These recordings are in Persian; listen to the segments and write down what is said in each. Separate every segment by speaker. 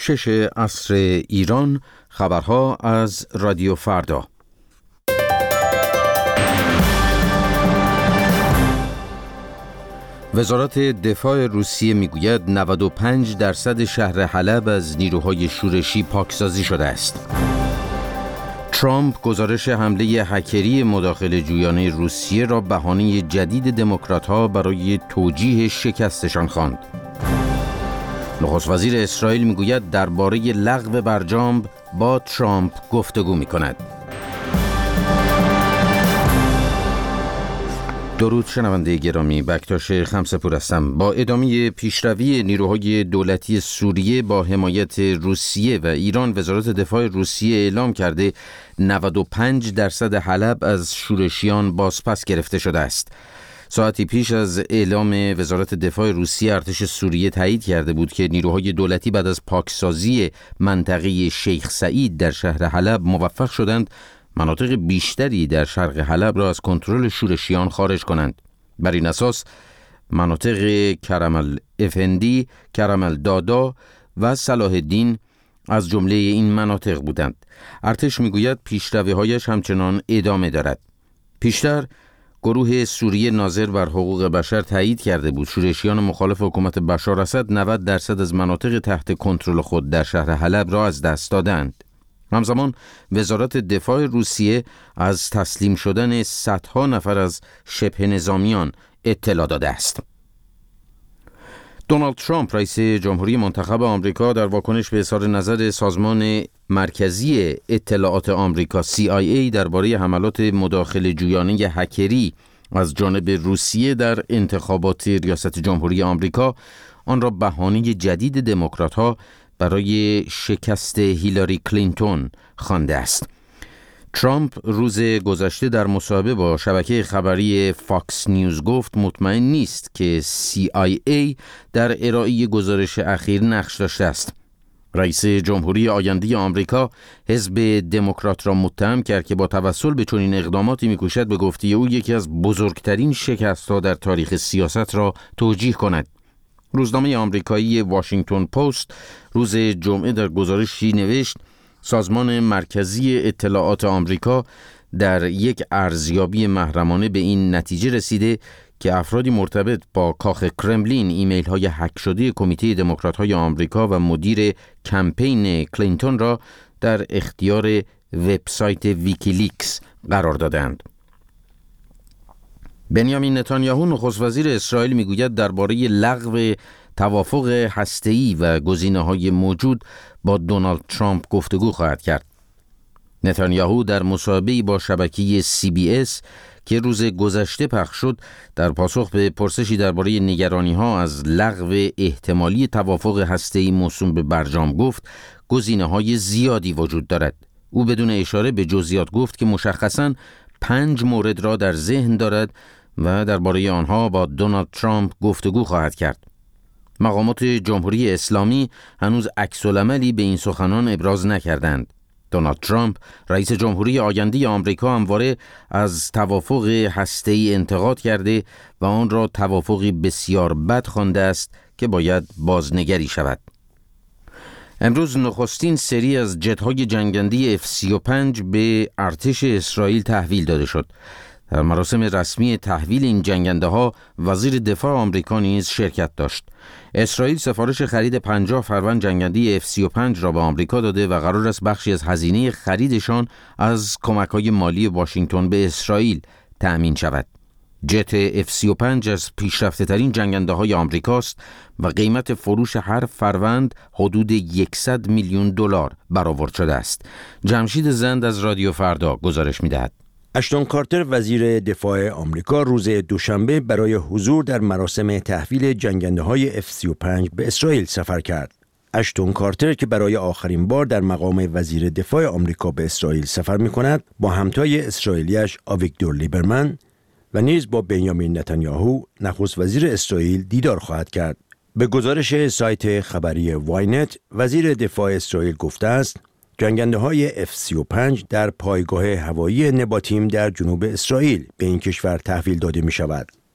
Speaker 1: 6 عصر ایران. خبرها از رادیو فردا. وزارت دفاع روسیه میگوید 95% شهر حلب از نیروهای شورشی پاکسازی شده است. ترامپ گزارش حمله هکری مداخله جویانه روسیه را بهانه جدید دموکرات‌ها برای توجیه شکستشان خواند. نخست وزیر اسرائیل میگوید درباره لغو برجام با ترامپ گفتگو میکند. درود شنونده گرامی، بکتاش خمسه‌پور هستم. با ادامه پیشروی نیروهای دولتی سوریه با حمایت روسیه و ایران، وزارت دفاع روسیه اعلام کرده 95% حلب از شورشیان بازپس گرفته شده است. ساعتی پیش از اعلام وزارت دفاع روسیه، ارتش سوریه تایید کرده بود که نیروهای دولتی بعد از پاکسازی منطقه شیخ سعید در شهر حلب موفق شدند مناطق بیشتری در شرق حلب را از کنترل شورشیان خارج کنند. بر این اساس مناطق کرم الافندی، کرم الدادا و صلاح الدین از جمله این مناطق بودند. ارتش میگوید پیشروی‌هایش همچنان ادامه دارد. پیشتر گروه سوریه ناظر بر حقوق بشر تایید کرده بود شورشیان مخالف حکومت بشار اسد 90% از مناطق تحت کنترل خود در شهر حلب را از دست دادند. همزمان وزارت دفاع روسیه از تسلیم شدن صدها نفر از شبه نظامیان اطلاع داده است. دونالد ترامپ رئیس جمهوری منتخب آمریکا در واکنش به اظهار نظر سازمان مرکزی اطلاعات آمریکا CIA درباره حملات مداخله جویانه هکری از جانب روسیه در انتخابات ریاست جمهوری آمریکا، آن را بهانه جدید دموکرات‌ها برای شکست هیلاری کلینتون خوانده است. ترامپ روز گذشته در مصاحبه با شبکه خبری فاکس نیوز گفت مطمئن نیست که CIA در ارائه گزارش اخیر نقش داشته است. رئیس جمهوری آینده آمریکا حزب دموکرات را متهم کرد که با توسل به چنین اقداماتی می‌کوشد به گفته او یکی از بزرگترین شکست‌ها در تاریخ سیاست را توجیه کند. روزنامه آمریکایی واشنگتن پست روز جمعه در گزارشی نوشت سازمان مرکزی اطلاعات آمریکا در یک ارزیابی محرمانه به این نتیجه رسیده که افرادی مرتبط با کاخ کرملین ایمیل های هک شده کمیته دموکرات های آمریکا و مدیر کمپین کلینتون را در اختیار وبسایت ویکیلیکس قرار دادند. بنیامین نتانیاهو نخست وزیر اسرائیل میگوید درباره لغو توافق هسته‌ای و گزینه‌های موجود با دونالد ترامپ گفتگو خواهد کرد. نتانیاهو در مصاحبه‌ای با شبکه CBS که روز گذشته پخش شد، در پاسخ به پرسشی درباره نگرانی‌ها از لغو احتمالی توافق هسته‌ای موسوم به برجام گفت گزینه‌های زیادی وجود دارد. او بدون اشاره به جزئیات گفت که مشخصاً 5 مورد را در ذهن دارد و درباره آنها با دونالد ترامپ گفتگو خواهد کرد. مقامات جمهوری اسلامی هنوز عکس‌العملی به این سخنان ابراز نکردند. دونالد ترامپ رئیس جمهوری آینده آمریکا همواره از توافق هسته‌ای انتقاد کرده و آن را توافقی بسیار بد خوانده است که باید بازنگری شود. امروز نخستین سری از جت‌های جنگنده F-35 به ارتش اسرائیل تحویل داده شد. در مراسم رسمی تحویل این جنگنده ها وزیر دفاع آمریکا نیز شرکت داشت. اسرائیل سفارش خرید 50 فروند جنگنده F-35 را به آمریکا داده و قرار است بخشی از هزینه خریدشان از کمک‌های مالی واشنگتن به اسرائیل تأمین شود. جت F-35 از پیشرفته‌ترین جنگنده‌های آمریکاست و قیمت فروش هر فروند حدود 100 میلیون دلار برآورد شده است. جمشید زند از رادیو فردا گزارش می‌دهد.
Speaker 2: اشتون کارتر وزیر دفاع آمریکا روز دوشنبه برای حضور در مراسم تحویل جنگنده‌های F-35 به اسرائیل سفر کرد. اشتون کارتر که برای آخرین بار در مقام وزیر دفاع آمریکا به اسرائیل سفر می‌کند، با همتای اسرائیلیش آویگدور لیبرمن و نیز با بنیامین نتانیاهو نخست وزیر اسرائیل دیدار خواهد کرد. به گزارش سایت خبری واینت، وزیر دفاع اسرائیل گفته است جنگنده‌های F-35 در پایگاه هوایی نباتیم در جنوب اسرائیل به این کشور تحویل داده می‌شود.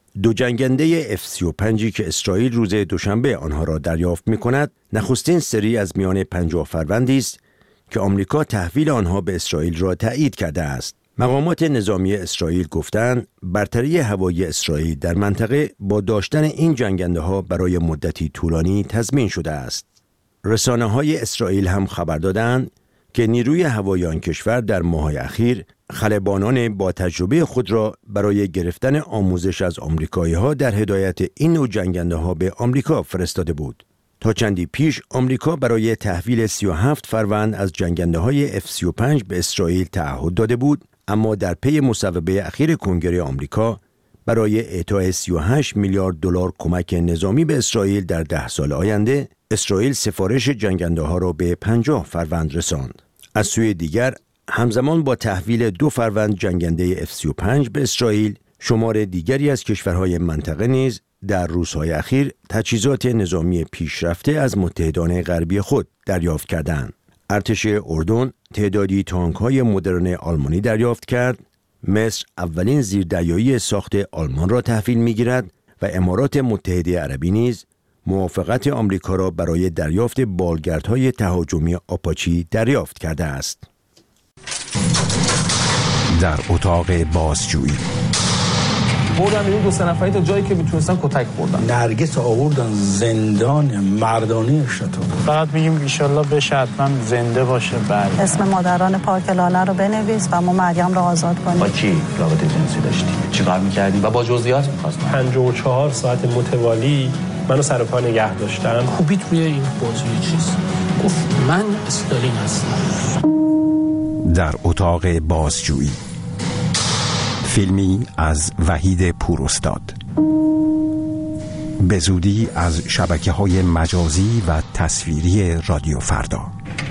Speaker 2: دو جنگنده F-35 که اسرائیل روز دوشنبه آنها را دریافت می‌کند، نخستین سری از میان 50 فروندی است که آمریکا تحویل آنها به اسرائیل را تایید کرده است. مقامات نظامی اسرائیل گفتند برتری هوایی اسرائیل در منطقه با داشتن این جنگنده‌ها برای مدتی طولانی تضمین شده است. رسانه‌های اسرائیل هم خبر دادند که نیروی هوایی آن کشور در ماه‌های اخیر خلبانان با تجربه خود را برای گرفتن آموزش از آمریکایی‌ها در هدایت این نوع جنگنده‌ها به آمریکا فرستاده بود. تا چندی پیش آمریکا برای تحویل 37 فروند از جنگنده‌های F-35 به اسرائیل تعهد داده بود، اما در پی مصوبه اخیر کنگره آمریکا برای اعطای 38 میلیارد دلار کمک نظامی به اسرائیل در 10 سال آینده، اسرائیل سفارش جنگنده‌ها را به 50 فروند رساند. از سوی دیگر، همزمان با تحویل 2 فروند جنگنده F-35 به اسرائیل، شمار دیگری از کشورهای منطقه نیز در روزهای اخیر تجهیزات نظامی پیشرفته از متحدان غربی خود دریافت کردند. ارتش اردن تعدادی تانک‌های مدرن آلمانی دریافت کرد. مصر اولین زیردریایی ساخت آلمان را تحویل می‌گیرد و امارات متحده عربی نیز موافقت آمریکا را برای دریافت بالگردهای تهاجمی آپاچی دریافت کرده است.
Speaker 3: در اتاق بازجویی
Speaker 4: بردن این 2 نفری تا جایی که میتونستن کتک خوردن.
Speaker 5: نرگس آوردن زندان مردانی شتون.
Speaker 6: فقط میگیم انشالله بشه حتما زنده باشه. بله.
Speaker 7: اسم مادران پارک لاله رو بنویس و ما مریم رو آزاد کنیم.
Speaker 4: با کی رابطه جنسی داشتیم؟ چیکار می‌کردیم و با جزئیات می‌خواستم.
Speaker 8: 54 ساعت متوالی منو سر پا نگه داشتن.
Speaker 6: خوبیت روی این بازی چیز گفت من استالین هستم.
Speaker 3: در اتاق بازجویی فیلمی از وحید پوراستاد، به زودی از شبکه‌های مجازی و تصویری رادیو فردا.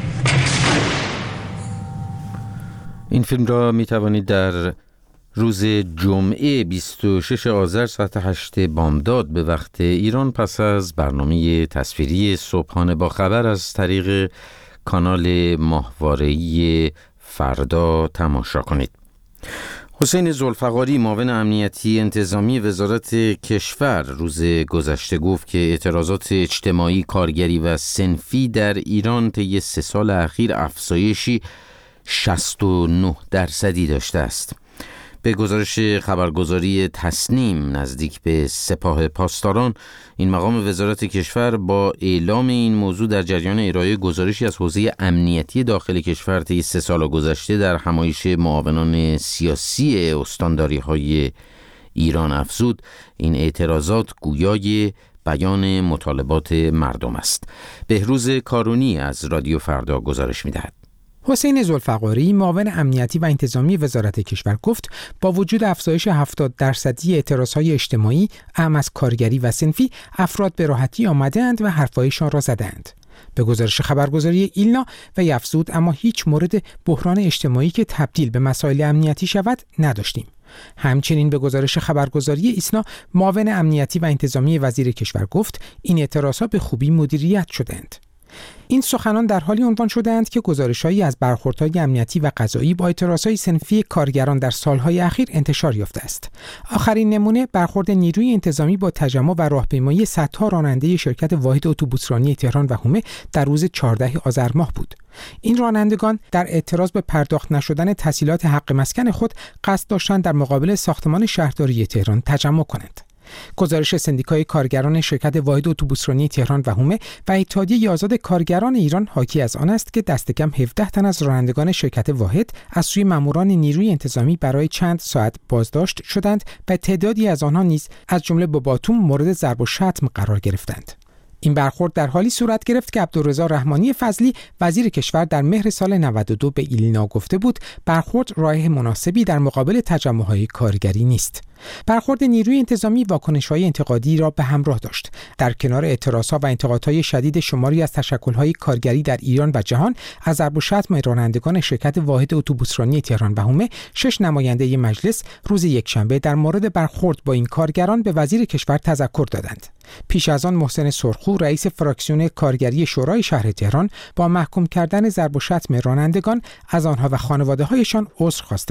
Speaker 1: این فیلم را می توانید در روز جمعه 26 آذر ساعت 8 بامداد به وقت ایران پس از برنامه تصویری صبحانه با خبر از طریق کانال ماهواره‌ای فردا تماشا کنید. حسین ذوالفقاری معاون امنیتی انتظامی وزارت کشور روز گذشته گفت که اعتراضات اجتماعی، کارگری و صنفی در ایران طی 3 سال اخیر افزایشی 69% داشته است. به گزارش خبرگزاری تصنیم نزدیک به سپاه پاسداران، این مقام وزارت کشور با اعلام این موضوع در جریان ارائه گزارشی از حوزه امنیتی داخل کشور طی 3 سال گذشته در همایش معاونان سیاسی استانداری‌های ایران افزود این اعتراضات گویای بیان مطالبات مردم است. بهروز کارونی از رادیو فردا گزارش می‌دهد.
Speaker 9: حسین ذوالفقاری معاون امنیتی و انتظامی وزارت کشور گفت با وجود افزایش 70% اعتراضهای اجتماعی اعم از کارگری و صنفی، افراد به راحتی آمدند و حرفایشان را زدند. به گزارش خبرگزاری ایلنا و افزود اما هیچ مورد بحران اجتماعی که تبدیل به مسائل امنیتی شود نداشتیم. همچنین به گزارش خبرگزاری ایسنا معاون امنیتی و انتظامی وزیر کشور گفت این اعتراضات به خوبی مدیریت شدند. این سخنان در حالی عنوان شده‌اند که گزارش‌هایی از برخوردهای امنیتی و قضایی با اعتراضهای صنفی کارگران در سالهای اخیر انتشار یافته است. آخرین نمونه برخورد نیروی انتظامی با تجمع و راهپیمایی صدها راننده شرکت واحد اتوبوسرانی تهران و حومه در روز 14 آذر ماه بود. این رانندگان در اعتراض به پرداخت نشدن تسهیلات حق مسکن خود قصد داشتند در مقابل ساختمان شهرداری تهران تجمع کنند. گزارش سندیکای کارگران شرکت واحد اتوبوسرانی تهران و حومه و اتحادیه آزاد کارگران ایران حاکی از آن است که دست کم 17 تن از رانندگان شرکت واحد از سوی ماموران نیروی انتظامی برای چند ساعت بازداشت شدند و تعدادی از آنها نیز از جمله با باتوم مورد ضرب و شتم قرار گرفتند. این برخورد در حالی صورت گرفت که عبدالرضا رحمانی فضلی وزیر کشور در مهر سال 92 به ایلنا گفته بود برخورد راه مناسبی در مقابل تجمع‌های کارگری نیست. برخورد نیروی انتظامی واکنش‌های انتقادی را به همراه داشت. در کنار اعتراضها و انتقادهای شدید شماری از تشکل‌های کارگری در ایران و جهان، از ضرب و شتم رانندگان شرکت واحد اتوبوسرانی تهران و حومه، 6 نماینده مجلس روز یکشنبه در مورد برخورد با این کارگران به وزیر کشور تذکر دادند. پیش از آن محسن سرخو رئیس فراکسیون کارگری شورای شهر تهران با محکوم کردن ضرب و شتم رانندگان از آنها و خانواده‌هایشان عذر خواسته بود.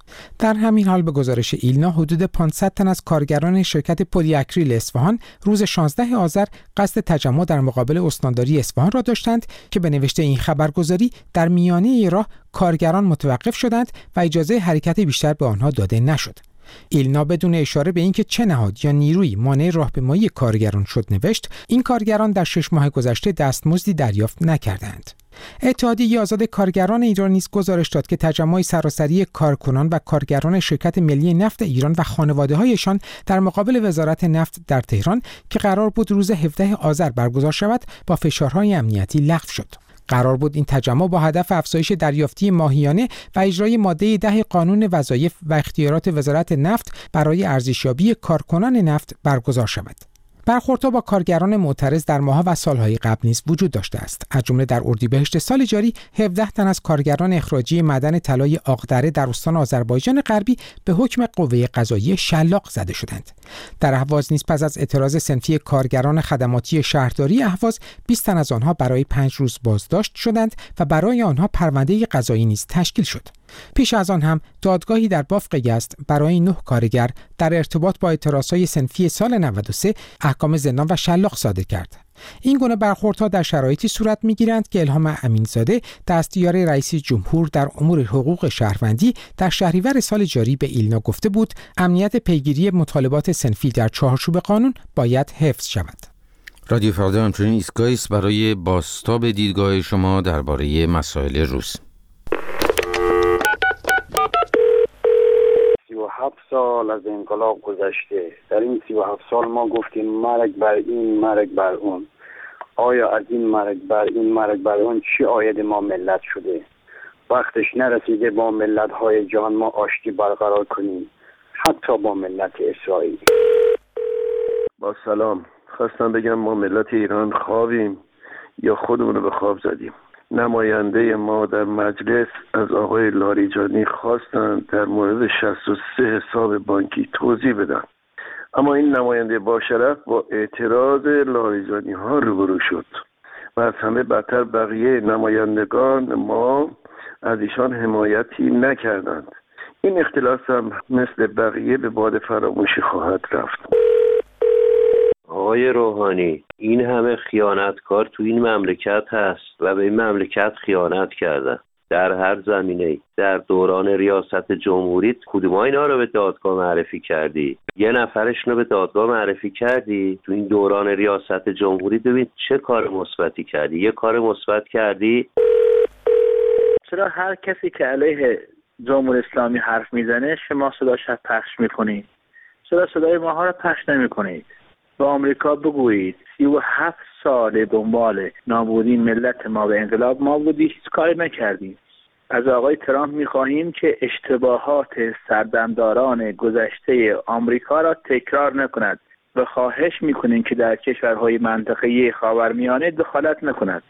Speaker 9: در همین حال به گزارش ایلنا حدود 500 تن از کارگران شرکت پلی اکریل اصفهان روز 16 آذر قصد تجمع در مقابل استانداری اصفهان را داشتند که به نوشته این خبرگزاری در میانه راه کارگران متوقف شدند و اجازه حرکت بیشتر به آنها داده نشد. ایلنا بدون اشاره به اینکه چه نهاد یا نیروی مانع راهپیمایی کارگران شد نوشت این کارگران در 6 ماه گذشته دستمزدی دریافت نکردند. اتحادیه آزاد کارگران ایران نیز گزارش داد که تجمع سراسری کارکنان و کارگران شرکت ملی نفت ایران و خانواده‌هایشان در مقابل وزارت نفت در تهران که قرار بود روز 17 آذر برگزار شود با فشارهای امنیتی لغو شد. قرار بود این تجمع با هدف افزایش دریافتی ماهیانه و اجرای ماده 10 قانون وظایف و اختیارات وزارت نفت برای ارزشیابی کارکنان نفت برگزار شود. برخوردها با کارگران معترض در ماه‌ها و سالهای قبل نیز وجود داشته است. از جمله در اردیبهشت سال جاری 17 تن از کارگران اخراجی معدن طلای آقدره در استان آذربایجان غربی به حکم قوه قضاییه شلاق زده شدند. در اهواز نیز پس از اعتراض صنفی کارگران خدماتی شهرداری اهواز 20 تن از آنها برای 5 روز بازداشت شدند و برای آنها پرونده قضایی نیز تشکیل شد. پیش از آن هم دادگاهی در بافق یزد برای 9 کارگر در ارتباط با اعتراضهای صنفی سال 93 احکام زندان و شلاق صادر کرد. این گونه برخوردها در شرایطی صورت می‌گیرند که الهام امینزاده دستیار رئیس جمهور در امور حقوق شهروندی در شهریور سال جاری به ایلنا گفته بود امنیت پیگیری مطالبات صنفی در چارچوب قانون باید حفظ شود.
Speaker 1: رادیو فردا همچنین ایستگاهی است برای بازتاب دیدگاه شما درباره مسائل روز.
Speaker 10: 37 سال از انقلاب گذشته. در این 37 سال ما گفتیم مرگ بر این مرگ بر اون. آیا از این مرگ بر این مرگ بر اون چی عاید ما ملت شده؟ وقتش نرسیده با ملت‌های جهان ما آشتی برقرار کنیم، حتی با ملت اسرائیل.
Speaker 11: با سلام، خواستم بگم ما ملت ایران خوابیم یا خودمون رو به خواب زدیم. نماینده ما در مجلس از آقای لاریجانی خواستند در مورد 63 حساب بانکی توضیح بدن، اما این نماینده با شرف با اعتراض لاریجانی ها روبرو شد و از همه بدتر بقیه نمایندگان ما از ایشان حمایتی نکردند. این اختلاس هم مثل بقیه به باد فراموشی خواهد رفت.
Speaker 12: آقای روحانی، این همه خیانتکار تو این مملکت هست و به این مملکت خیانت کردن در هر زمینه‌ای. در دوران ریاست جمهوری کدوم اینا رو به دادگاه معرفی کردی؟ یه نفرشون رو به دادگاه معرفی کردی؟ تو این دوران ریاست جمهوری ببین چه کار مثبتی کردی؟ یه کار مثبت کردی؟
Speaker 13: چرا هر کسی که علیه جمهوری اسلامی حرف میزنه شما صداش پخش میکنید؟ چرا صدای ماها رو پخش نمیکنید؟ به آمریکا بگویید 37 سال دنبال نابودی ملت ما به انقلاب ما بودی، هیچ کاری نکردیم. از آقای ترامپ میخواهیم که اشتباهات سردمداران گذشته آمریکا را تکرار نکند و خواهش میکنیم که در کشورهای منطقه خاورمیانه دخالت نکند.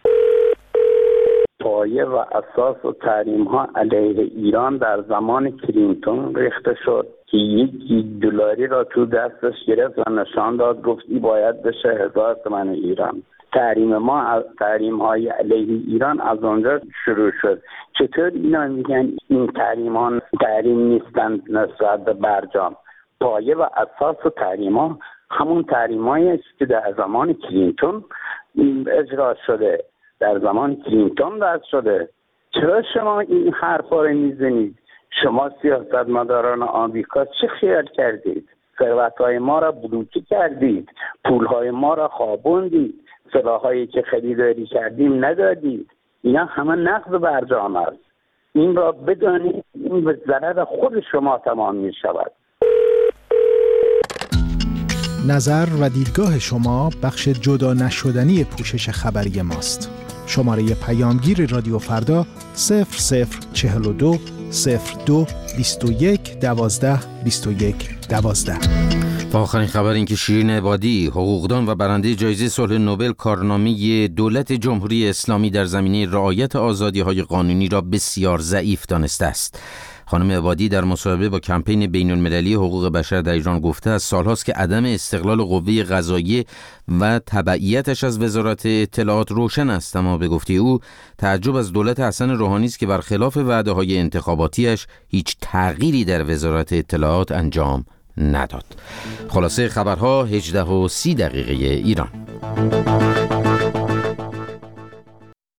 Speaker 10: پایه و اساس و تحریم ها علیه ایران در زمان کلینتون ریخته شد که $1 را تو دستش گرفت و نشان داد، گفت این باید بشه 1000 تومان ایران. تحریم های علیه ایران از اونجا شروع شد. چطور اینا میگن این تحریم نیستند نسبت به برجام؟ پایه و اساس و تحریم ها همون تحریم هایی است که در زمان کلینتون اجرا شده، در زمان کلینتون دست شده. چرا شما این حرفا رو میزنید؟ شما سیاستمداران آمریکا چه خیال کردید؟ ثروت‌های ما را بلوکی کردید، پول‌های ما را خوابوندید، سلاح‌هایی که خریداری کردیم ندادید. اینا همه نقض برجام است. این را بدانید، این به ضرر خود شما تمام می‌شود.
Speaker 14: نظر و دیدگاه شما بخش جدا نشدنی پوشش خبری ماست. شماره پیامگیر رادیو فردا 0042 02 21 12 21 12.
Speaker 1: و آخرین خبر این که شیرین عبادی، حقوقدان و برنده جایزه صلح نوبل، کارنامه دولت جمهوری اسلامی در زمینه رعایت آزادی‌های قانونی را بسیار ضعیف دانسته است. خانم عبادی در مصاحبه با کمپین بین‌المللی حقوق بشر در ایران گفته از سالهاست که عدم استقلال قوه قضاییه و تبعیتش از وزارت اطلاعات روشن است، اما به گفته او تعجب از دولت حسن روحانی است که برخلاف وعده‌های انتخاباتیش هیچ تغییری در وزارت اطلاعات انجام نداد. خلاصه خبرها 18:30 ایران.